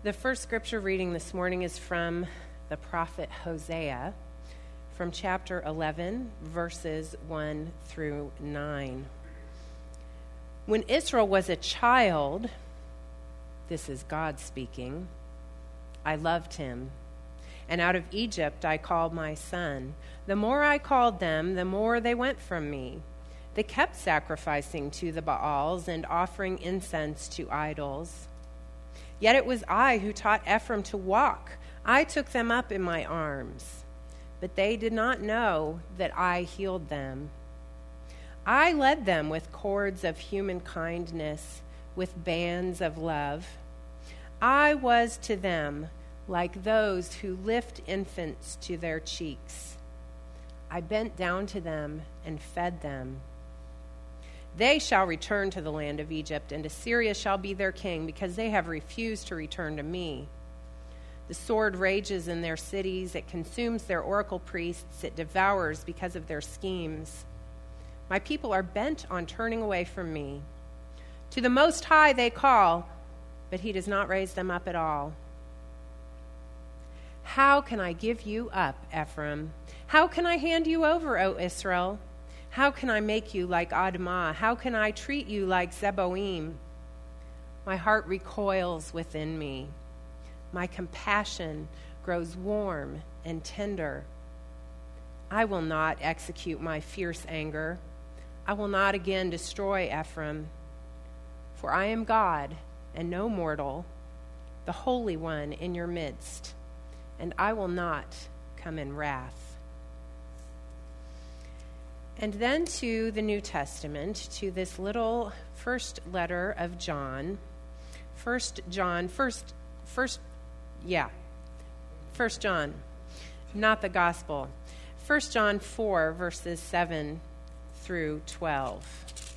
The first scripture reading this morning is from the prophet Hosea, from chapter 11, verses 1 through 9. When Israel was a child, this is God speaking, I loved him, and out of Egypt I called my son. The more I called them, the more they went from me. They kept sacrificing to the Baals and offering incense to idols. Yet it was I who taught Ephraim to walk. I took them up in my arms. But they did not know that I healed them. I led them with cords of human kindness, with bands of love. I was to them like those who lift infants to their cheeks. I bent down to them and fed them. They shall return to the land of Egypt, and Assyria shall be their king, because they have refused to return to me. The sword rages in their cities, it consumes their oracle priests, it devours because of their schemes. My people are bent on turning away from me. To the Most High they call, but he does not raise them up at all. How can I give you up, Ephraim? How can I hand you over, O Israel? How can I make you like Admah? How can I treat you like Zeboim? My heart recoils within me. My compassion grows warm and tender. I will not execute my fierce anger. I will not again destroy Ephraim. For I am God and no mortal, the Holy One in your midst, and I will not come in wrath. And then to the New Testament, to this little first letter of John. First John, not the gospel. 1 John 4, verses 7 through 12.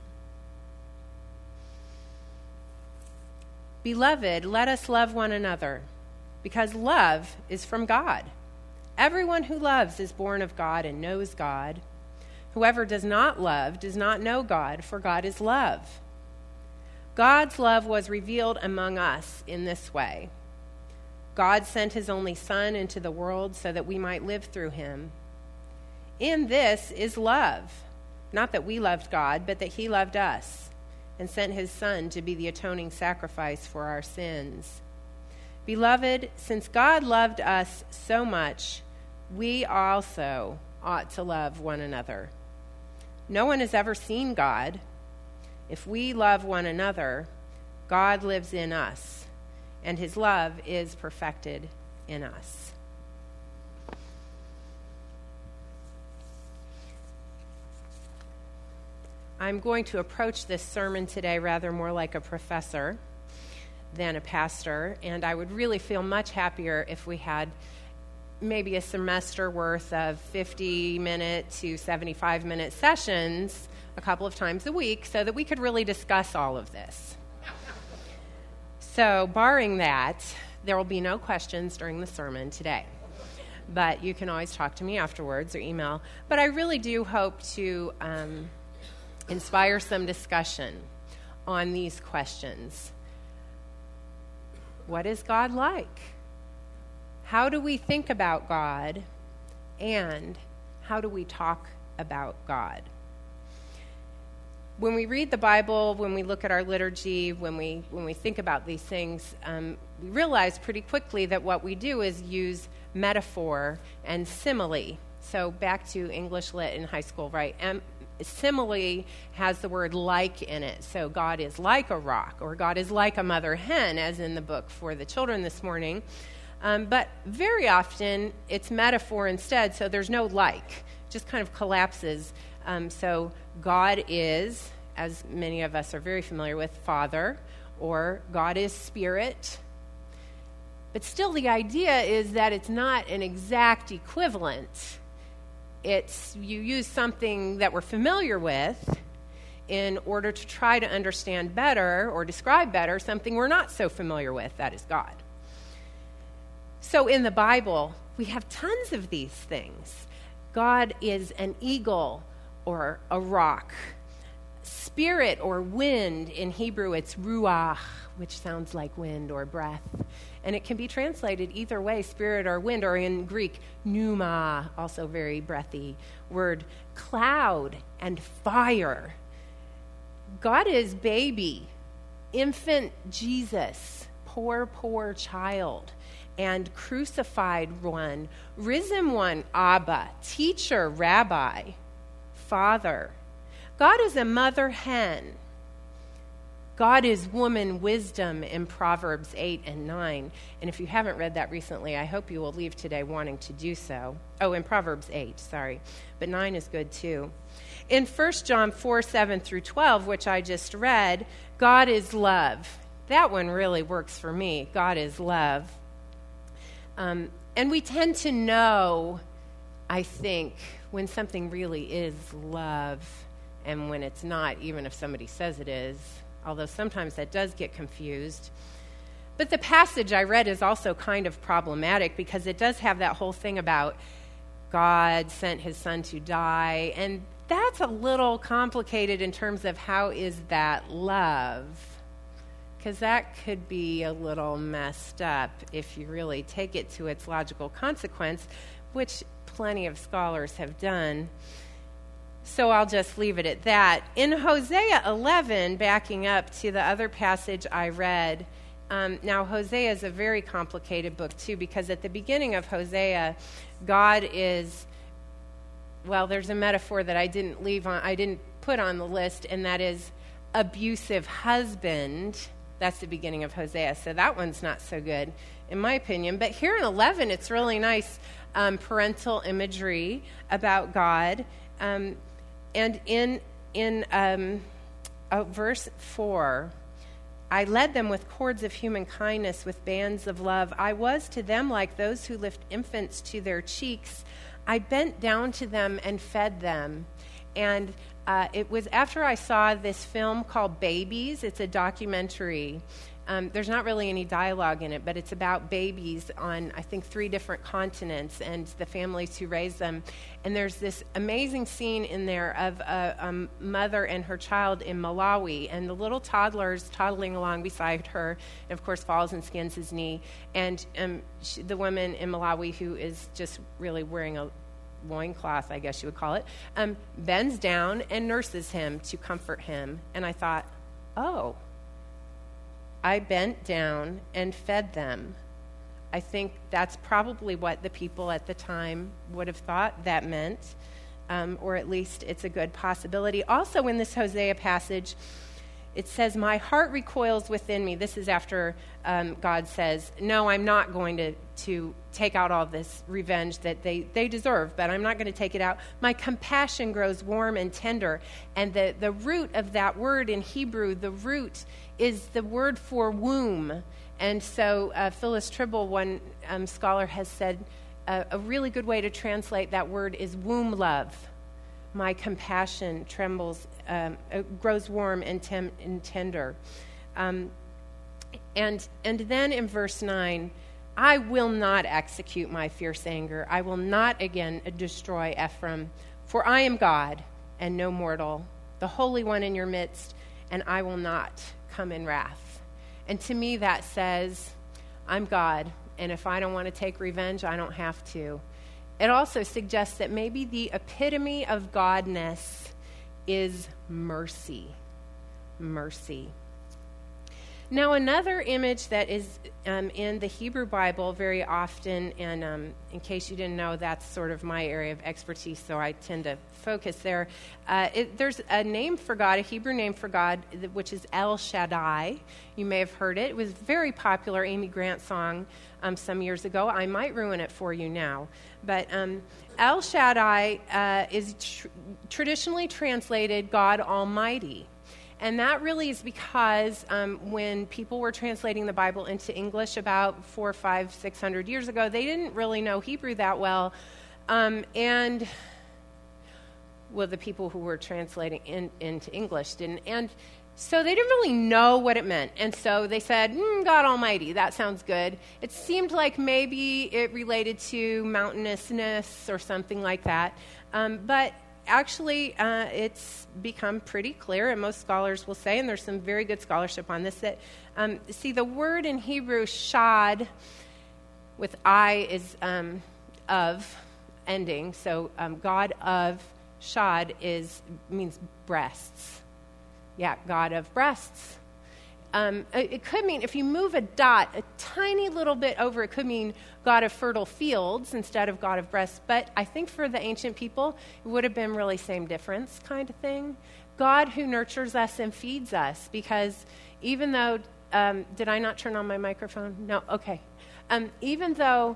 Beloved, let us love one another, because love is from God. Everyone who loves is born of God and knows God. Whoever does not love does not know God, for God is love. God's love was revealed among us in this way. God sent his only Son into the world so that we might live through him. In this is love, not that we loved God, but that he loved us and sent his Son to be the atoning sacrifice for our sins. Beloved, since God loved us so much, we also ought to love one another. No one has ever seen God. If we love one another, God lives in us, and his love is perfected in us. I'm going to approach this sermon today rather more like a professor than a pastor, and I would really feel much happier if we had maybe a semester worth of 50-minute to 75-minute sessions a couple of times a week so that we could really discuss all of this. So, barring that, there will be no questions during the sermon today. But you can always talk to me afterwards or email. But I really do hope to inspire some discussion on these questions. What is God like? How do we think about God, and how do we talk about God? When we read the Bible, when we look at our liturgy, when we think about these things, we realize pretty quickly that what we do is use metaphor and simile. So back to English Lit in high school, right? Simile has the word like in it. So God is like a rock, or God is like a mother hen, as in the book for the children this morning. But very often it's metaphor instead, so there's no like. It just kind of collapses. So God is, as many of us are very familiar with, Father, or God is Spirit. But still the idea is that it's not an exact equivalent. It's you use something that we're familiar with in order to try to understand better or describe better something we're not so familiar with, that is God. So in the Bible, we have tons of these things. God is an eagle or a rock. Spirit or wind, in Hebrew it's ruach, which sounds like wind or breath. And it can be translated either way, spirit or wind, or in Greek, pneuma, also very breathy word. Cloud and fire. God is baby, infant Jesus, poor child, and crucified one, risen one, Abba, teacher, rabbi, father. God is a mother hen. God is woman wisdom in Proverbs 8 and 9. And if you haven't read that recently, I hope you will leave today wanting to do so. Oh, in Proverbs 8, sorry. But 9 is good too. In 1 John 4, 7 through 12, which I just read, God is love. That one really works for me. God is love. And we tend to know, I think, when something really is love and when it's not, even if somebody says it is. Although sometimes that does get confused. But the passage I read is also kind of problematic because it does have that whole thing about God sent his son to die. And that's a little complicated in terms of how is that love? Because that could be a little messed up if you really take it to its logical consequence, which plenty of scholars have done. So I'll just leave it at that. In Hosea 11, backing up to the other passage I read, now Hosea is a very complicated book too, because at the beginning of Hosea, God is, well, there's a metaphor that I didn't put on the list, and that is abusive husband. That's the beginning of Hosea, so that one's not so good, in my opinion. But here in 11, it's really nice parental imagery about God. And in verse 4, I led them with cords of human kindness, with bands of love. I was to them like those who lift infants to their cheeks. I bent down to them and fed them. And it was after I saw this film called Babies. It's a documentary. There's not really any dialogue in it, but it's about babies on, I think, 3 different continents and the families who raise them. And there's this amazing scene in there of a mother and her child in Malawi, and the little toddler's toddling along beside her, and of course falls and skins his knee. And the woman in Malawi, who is just really wearing a loincloth, I guess you would call it, bends down and nurses him to comfort him. And I thought, oh, I bent down and fed them. I think that's probably what the people at the time would have thought that meant, or at least it's a good possibility. Also in this Hosea passage, it says, my heart recoils within me. This is after God says, no, I'm not going to take out all this revenge that they deserve, but I'm not going to take it out. My compassion grows warm and tender. And the root of that word in Hebrew, the root is the word for womb. And so Phyllis Tribble, one scholar, has said a really good way to translate that word is womb love. My compassion trembles, grows warm and tender. And then in verse 9, I will not execute my fierce anger. I will not again destroy Ephraim. For I am God and no mortal, the Holy One in your midst, and I will not come in wrath. And to me that says, I'm God, and if I don't want to take revenge, I don't have to. It also suggests that maybe the epitome of godness is mercy. Mercy. Now, another image that is in the Hebrew Bible very often, and in case you didn't know, that's sort of my area of expertise, so I tend to focus there. There's a name for God, a Hebrew name for God, which is El Shaddai. You may have heard it. It was a very popular Amy Grant song some years ago. I might ruin it for you now. But El Shaddai is traditionally translated God Almighty. And that really is because when people were translating the Bible into English about 400, 500, 600 years ago, they didn't really know Hebrew that well. The people who were translating into English didn't. And so they didn't really know what it meant. And so they said, God Almighty, that sounds good. It seemed like maybe it related to mountainousness or something like that. But actually, it's become pretty clear, and most scholars will say, and there's some very good scholarship on this, that, see, the word in Hebrew, shad, with I is of ending, so God of shad means breasts. Yeah, God of breasts. It could mean, if you move a dot a tiny little bit over, it could mean God of fertile fields instead of God of breasts. But I think for the ancient people, it would have been really same difference kind of thing. God who nurtures us and feeds us. Because even though, did I not turn on my microphone? No? Okay. Even though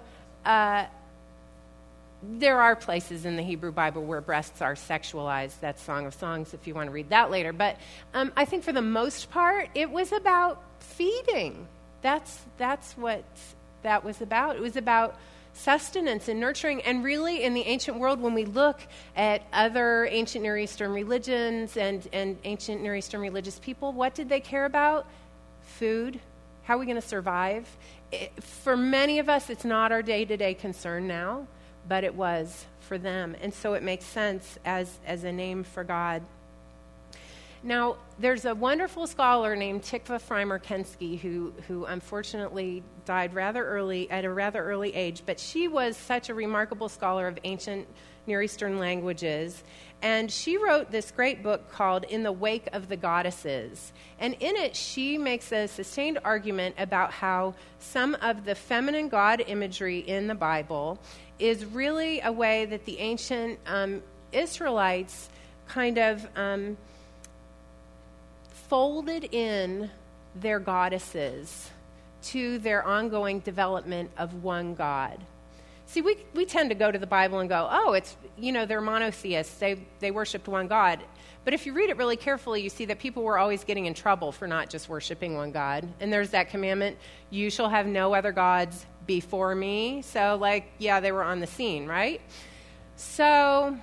there are places in the Hebrew Bible where breasts are sexualized. That's Song of Songs if you want to read that later. But I think for the most part, it was about feeding. That's what that was about. It was about sustenance and nurturing. And really, in the ancient world, when we look at other ancient Near Eastern religions and ancient Near Eastern religious people, what did they care about? Food. How are we going to survive? For many of us, it's not our day-to-day concern now, but it was for them. And so it makes sense as a name for God. Now, there's a wonderful scholar named Tikva Frymer-Kensky who unfortunately died at a rather early age, but she was such a remarkable scholar of ancient Near Eastern languages. And she wrote this great book called In the Wake of the Goddesses. And in it, she makes a sustained argument about how some of the feminine god imagery in the Bible is really a way that the ancient Israelites kind of folded in their goddesses to their ongoing development of one God. See, we tend to go to the Bible and go, oh, it's, they're monotheists. They worshiped one God. But if you read it really carefully, you see that people were always getting in trouble for not just worshiping one God. And there's that commandment, you shall have no other gods before me. So, they were on the scene, right? So,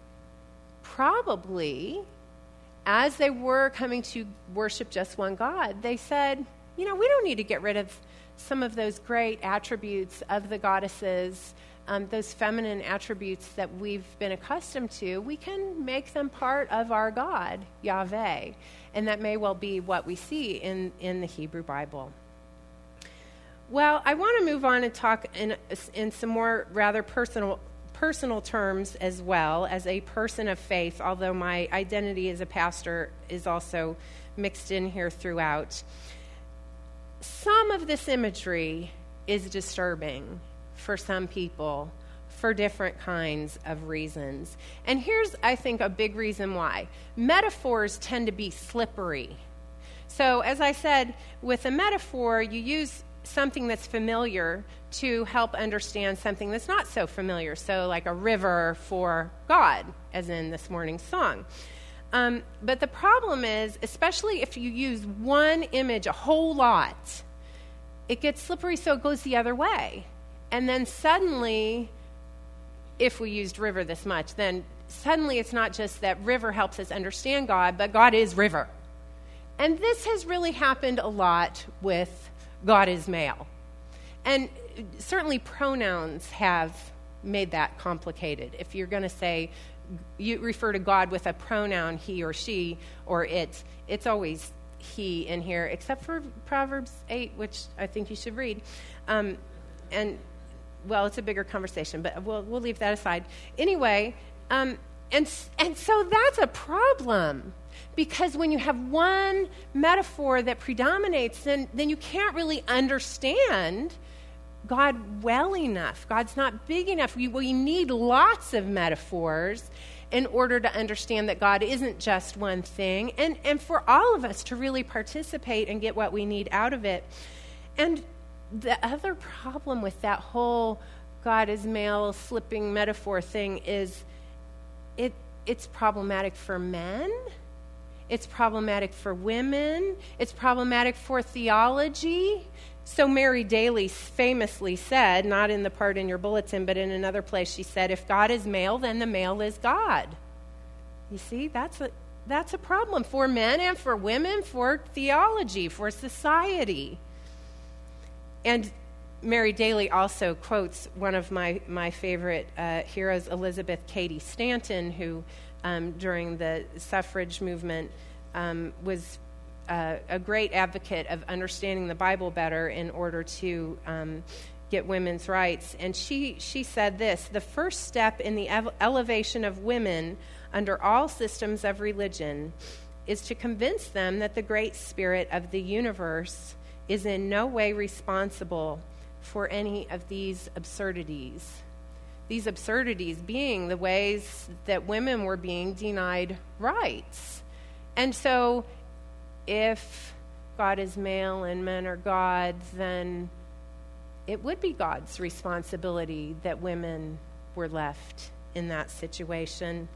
probably, as they were coming to worship just one God, they said, we don't need to get rid of some of those great attributes of the goddesses, those feminine attributes that we've been accustomed to. We can make them part of our God, Yahweh. And that may well be what we see in the Hebrew Bible. Well, I want to move on and talk in some more rather personal terms as well, as a person of faith, although my identity as a pastor is also mixed in here throughout. Some of this imagery is disturbing for some people for different kinds of reasons. And here's, I think, a big reason why. Metaphors tend to be slippery. So, as I said, with a metaphor, you use something that's familiar to help understand something that's not so familiar. So, like a river for God, as in this morning's song. But the problem is, especially if you use one image a whole lot, it gets slippery, so it goes the other way. And then suddenly, if we used river this much, then suddenly it's not just that river helps us understand God, but God is river. And this has really happened a lot with God is male. And certainly pronouns have made that complicated. If you're going to say, you refer to God with a pronoun he or she or it's always he in here, except for Proverbs 8, which I think you should read. It's a bigger conversation, but we'll leave that aside. Anyway, and so that's a problem, because when you have one metaphor that predominates, then you can't really understand God well enough. God's not big enough. We need lots of metaphors in order to understand that God isn't just one thing, and for all of us to really participate and get what we need out of it. And the other problem with that whole God is male slipping metaphor thing is it's problematic for men. It's problematic for women. It's problematic for theology. So Mary Daly famously said, not in the part in your bulletin, but in another place, she said, if God is male, then the male is God. You see, that's a problem for men and for women, for theology, for society. And Mary Daly also quotes one of my favorite heroes, Elizabeth Cady Stanton, who during the suffrage movement, was a great advocate of understanding the Bible better in order to get women's rights. And she said this: the first step in the elevation of women under all systems of religion is to convince them that the great spirit of the universe is in no way responsible for any of these absurdities. These absurdities being the ways that women were being denied rights. And so if God is male and men are gods, then it would be God's responsibility that women were left in that situation.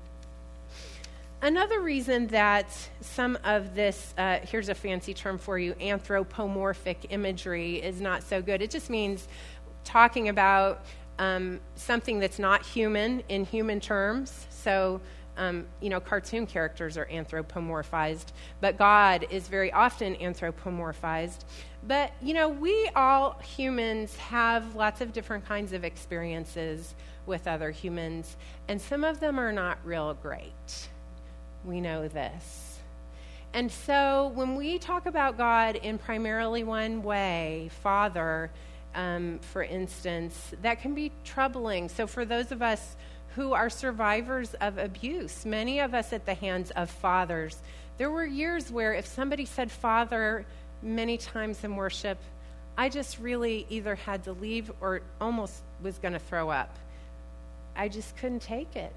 Another reason that some of this, here's a fancy term for you, anthropomorphic imagery is not so good. It just means talking about something that's not human in human terms. So, cartoon characters are anthropomorphized, but God is very often anthropomorphized. But, we all humans have lots of different kinds of experiences with other humans, and some of them are not real great. We know this. And so when we talk about God in primarily one way, Father, for instance, that can be troubling. So for those of us who are survivors of abuse, many of us at the hands of fathers, there were years where if somebody said Father many times in worship, I just really either had to leave or almost was going to throw up. I just couldn't take it.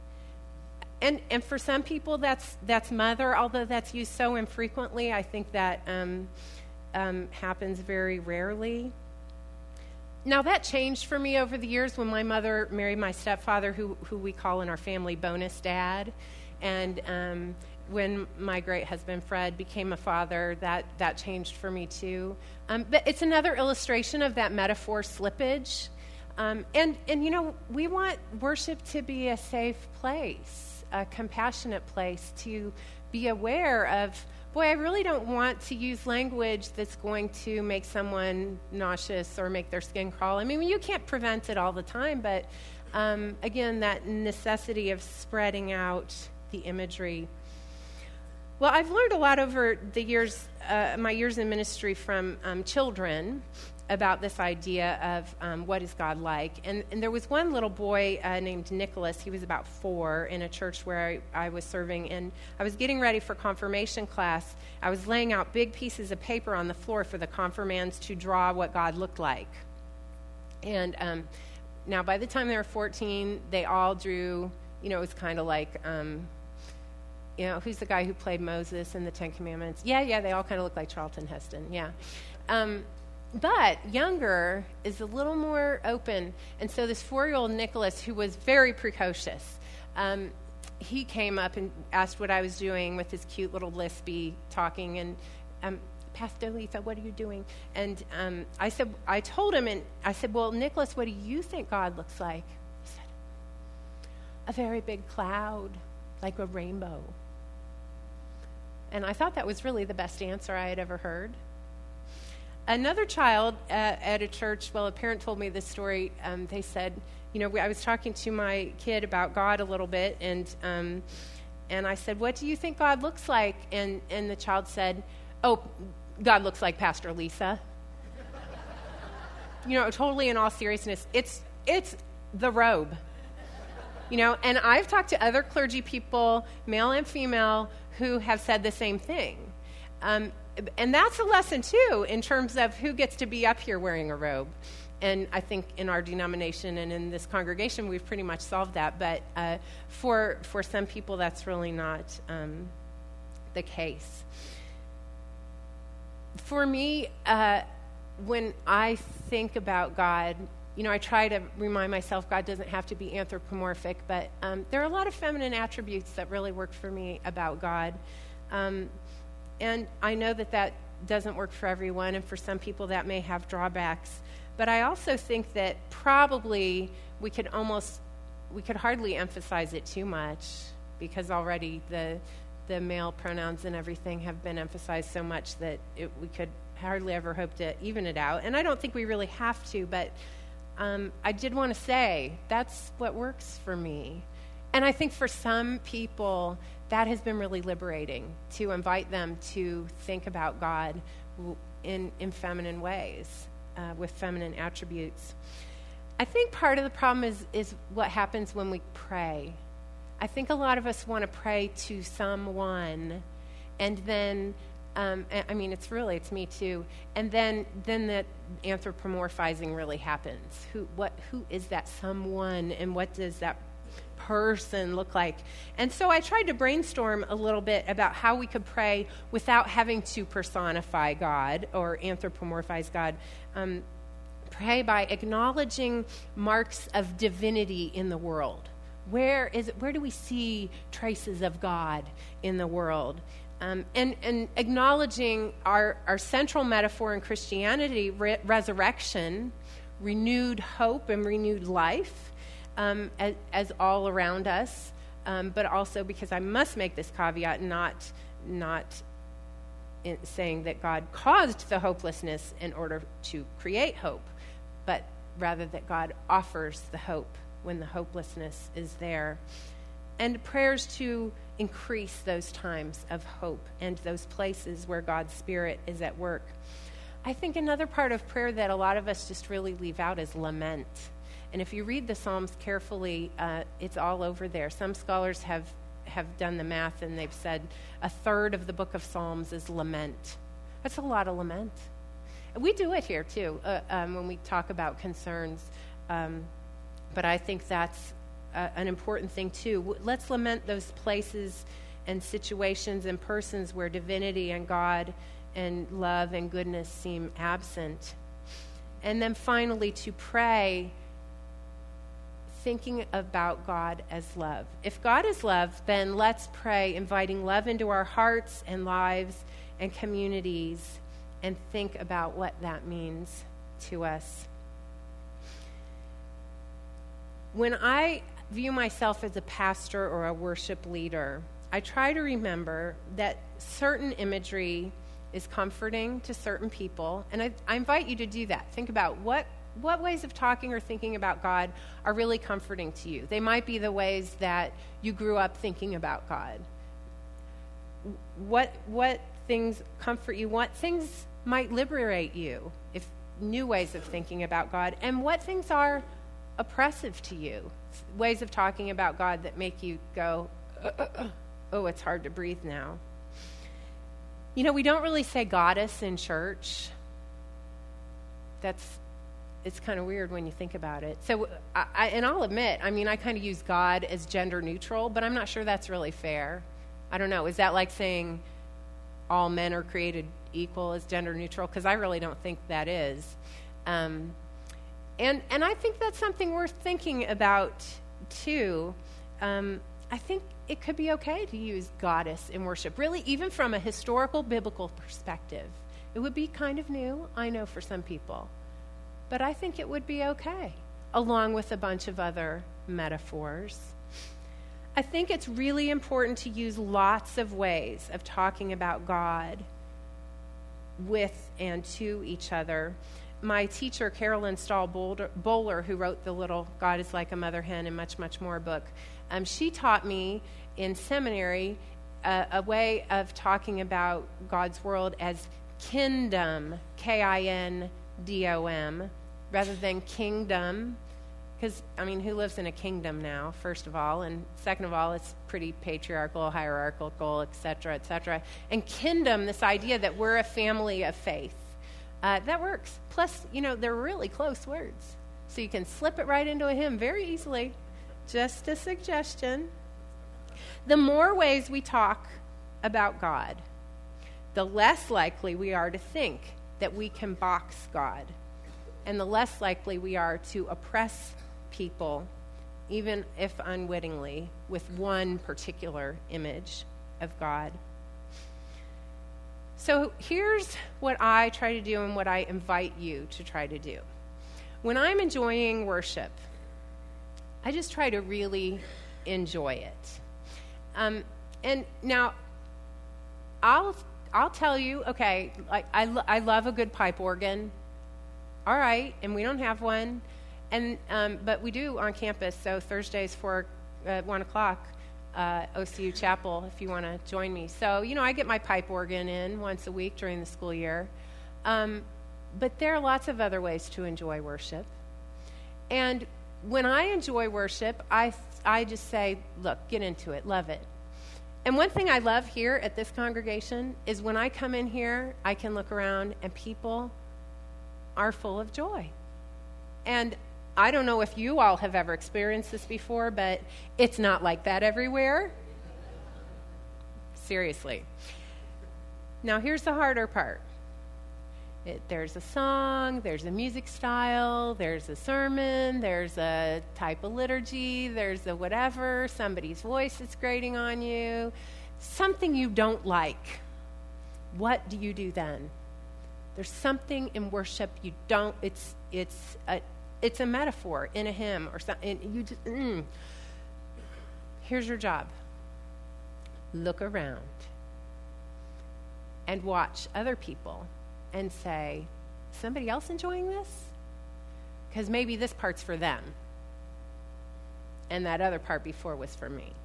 And for some people, that's mother, although that's used so infrequently. I think that happens very rarely. Now, that changed for me over the years when my mother married my stepfather, who we call in our family bonus dad. And when my great husband, Fred, became a father, that changed for me too. But it's another illustration of that metaphor slippage. And we want worship to be a safe place, a compassionate place, to be aware of, boy, I really don't want to use language that's going to make someone nauseous or make their skin crawl. I mean, you can't prevent it all the time, but again, that necessity of spreading out the imagery. Well, I've learned a lot over the years, my years in ministry, from children about this idea of what is God like. And there was one little boy named Nicholas. He was about 4 in a church where I was serving, and I was getting ready for confirmation class. I was laying out big pieces of paper on the floor for the confirmands to draw what God looked like. And now by the time they were 14, they all drew, it was kind of like, who's the guy who played Moses in the Ten Commandments? Yeah, they all kind of look like Charlton Heston, yeah. But younger is a little more open. And so this 4-year-old Nicholas, who was very precocious, he came up and asked what I was doing with his cute little lispy talking. And Pastor Lisa, what are you doing? And I told him, and I said, well, Nicholas, what do you think God looks like? He said, a very big cloud, like a rainbow. And I thought that was really the best answer I had ever heard. Another child at a church, a parent told me this story. They said, I was talking to my kid about God a little bit, and I said, what do you think God looks like? And the child said, oh, God looks like Pastor Lisa. Totally in all seriousness, it's the robe. And I've talked to other clergy people, male and female, who have said the same thing. And that's a lesson, too, in terms of who gets to be up here wearing a robe. And I think in our denomination and in this congregation, we've pretty much solved that. But for some people, that's really not the case. For me, when I think about God, I try to remind myself God doesn't have to be anthropomorphic, but there are a lot of feminine attributes that really work for me about God. And I know that doesn't work for everyone, and for some people that may have drawbacks. But I also think that probably we could hardly emphasize it too much, because already the male pronouns and everything have been emphasized so much that we could hardly ever hope to even it out. And I don't think we really have to, but I did want to say that's what works for me. And I think for some people, that has been really liberating, to invite them to think about God in feminine ways, with feminine attributes. I think part of the problem is what happens when we pray. I think a lot of us want to pray to someone, and then, it's me too, and then the anthropomorphizing really happens. Who is that someone, and what does that person look like? And so I tried to brainstorm a little bit about how we could pray without having to personify God or anthropomorphize God. Pray by acknowledging marks of divinity in the world. Where do we see traces of God in the world? And acknowledging our central metaphor in Christianity, resurrection, renewed hope and renewed life, as all around us, but also, because I must make this caveat, not saying that God caused the hopelessness in order to create hope, but rather that God offers the hope when the hopelessness is there. And prayers to increase those times of hope and those places where God's Spirit is at work. I think another part of prayer that a lot of us just really leave out is lament. And if you read the Psalms carefully, it's all over there. Some scholars have done the math, and they've said a third of the book of Psalms is lament. That's a lot of lament. We do it here, too, when we talk about concerns. But I think that's an important thing, too. Let's lament those places and situations and persons where divinity and God and love and goodness seem absent. And then finally, to pray, thinking about God as love. If God is love, then let's pray, inviting love into our hearts and lives and communities, and think about what that means to us. When I view myself as a pastor or a worship leader, I try to remember that certain imagery is comforting to certain people, and I invite you to do that. Think about what ways of talking or thinking about God are really comforting to you. They might be the ways that you grew up thinking about God. What things comfort you? What things might liberate you, if new ways of thinking about God? And what things are oppressive to you? Ways of talking about God that make you go, oh, it's hard to breathe now. You know, we don't really say goddess in church. It's kind of weird when you think about it. So, I'll admit, I kind of use God as gender neutral, but I'm not sure that's really fair. I don't know. Is that like saying all men are created equal as gender neutral? Because I really don't think that is. And I think that's something worth thinking about, too. I think it could be okay to use goddess in worship, really, even from a historical, biblical perspective. It would be kind of new, I know, for some people. But I think it would be okay, along with a bunch of other metaphors. I think it's really important to use lots of ways of talking about God with and to each other. My teacher, Carolyn Stahl Bowler, who wrote the little God is Like a Mother Hen and much, much more book, she taught me in seminary a way of talking about God's world as kindom, Kindom, rather than kingdom. Because, who lives in a kingdom now, first of all? And second of all, it's pretty patriarchal, hierarchical, et cetera, et cetera. And kindom, this idea that we're a family of faith. That works. Plus, they're really close words. So you can slip it right into a hymn very easily. Just a suggestion. The more ways we talk about God, the less likely we are to think that we can box God. And the less likely we are to oppress people, even if unwittingly, with one particular image of God. So here's what I try to do and what I invite you to try to do. When I'm enjoying worship, I just try to really enjoy it. And now, I'll tell you, okay, like I love a good pipe organ. All right, and we don't have one, and but we do on campus. So Thursdays for at 1 o'clock, OCU Chapel, if you want to join me. So, I get my pipe organ in once a week during the school year. But there are lots of other ways to enjoy worship. And when I enjoy worship, I just say, look, get into it, love it. And one thing I love here at this congregation is when I come in here, I can look around and people are full of joy. And I don't know if you all have ever experienced this before, but it's not like that everywhere. Seriously. Now, here's the harder part. There's a song, there's a music style, there's a sermon, there's a type of liturgy, there's a whatever, somebody's voice is grating on you, something you don't like. What do you do then? There's something in worship you don't, it's a metaphor in a hymn or something. You just, Here's your job. Look around and watch other people and say, somebody else enjoying this? Because maybe this part's for them. And that other part before was for me.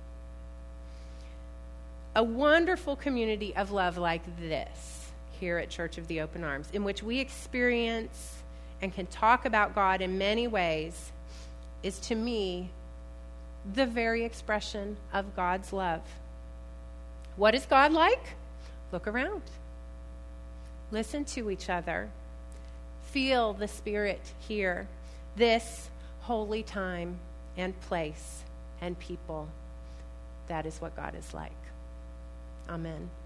A wonderful community of love like this here at Church of the Open Arms, in which we experience and can talk about God in many ways, is to me the very expression of God's love. What is God like? Look around. Listen to each other. Feel the Spirit here. This holy time and place and people. That is what God is like. Amen.